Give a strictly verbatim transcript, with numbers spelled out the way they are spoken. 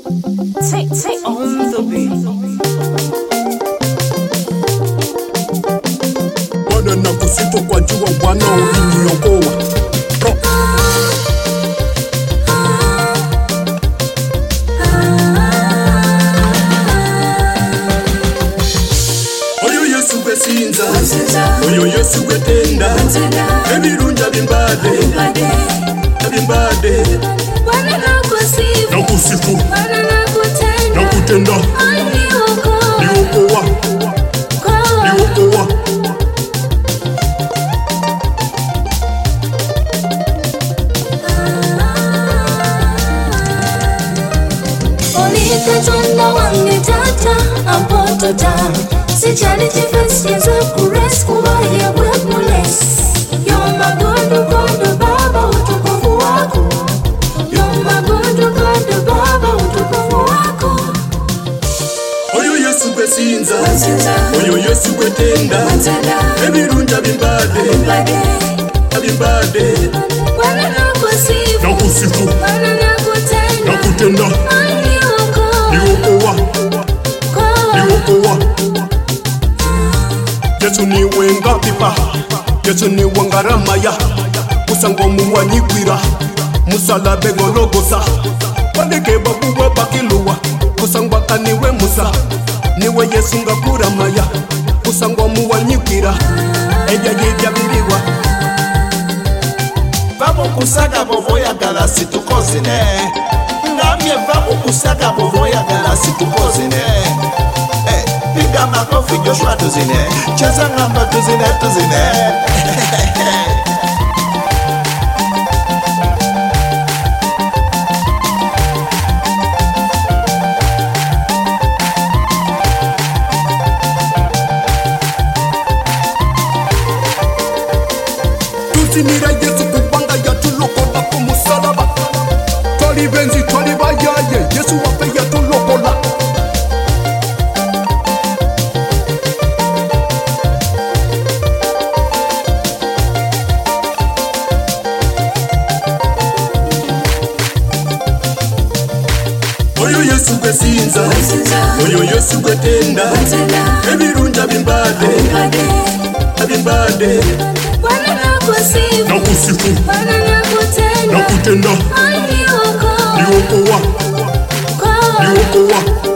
Take, take on the beat. Bwana na kusito kwa jua Bwana uliniokoa. Oyo Yesu besinza, oyo Yesu betenda, ebirunja bimbade, bimbade. Bwana na kusifu, na kusifu, Bwana na kutenda, na kutenda, aliokoa, niokoa, niokoa. Olikatonda wange tata ampotota sikyali kifesinza kures kuba yewe mules yomba gondo gondo baba utukufu wako yomba gondo gondo baba utukufu wako. Oyo Yesu besinza, oyo Yesu betenda, ebirunja bimbade, bimbade. Bwana na kusifu, na kusifu, Bwana na kutenda, na kutenda, aliokoa, niokoa, niokoa. Yesu niwe ngapipa, Yesu niwe ngaramaya, musango muwanyikwira, musalabe ngologosa, wadeke babuwa bakiluwa, kusangwa kaniwe musa, niwe Yesu ngakuramaya, kusangwa muwanyikwira, eja yija biriwa. Vamos kusaga bovoya gala situkozine Ngamye vamos kusaga bovoya gala situkozine Eh, piga makofi Joshua tuzine Cheza ngamba tuzine tuzine Tuzinira Yesu kubanga yatulokola kumusalaba, twali benzi twali bayaye, Yesu wafe yatulokola. Oyo Yesu besinza, oyo Yesu betenda, ebirunja bimbade, bimbade. Bwana na kusifu, na kusifu, Bwana na kutenda, na kutenda, aliokoa, niokoa, niokoa.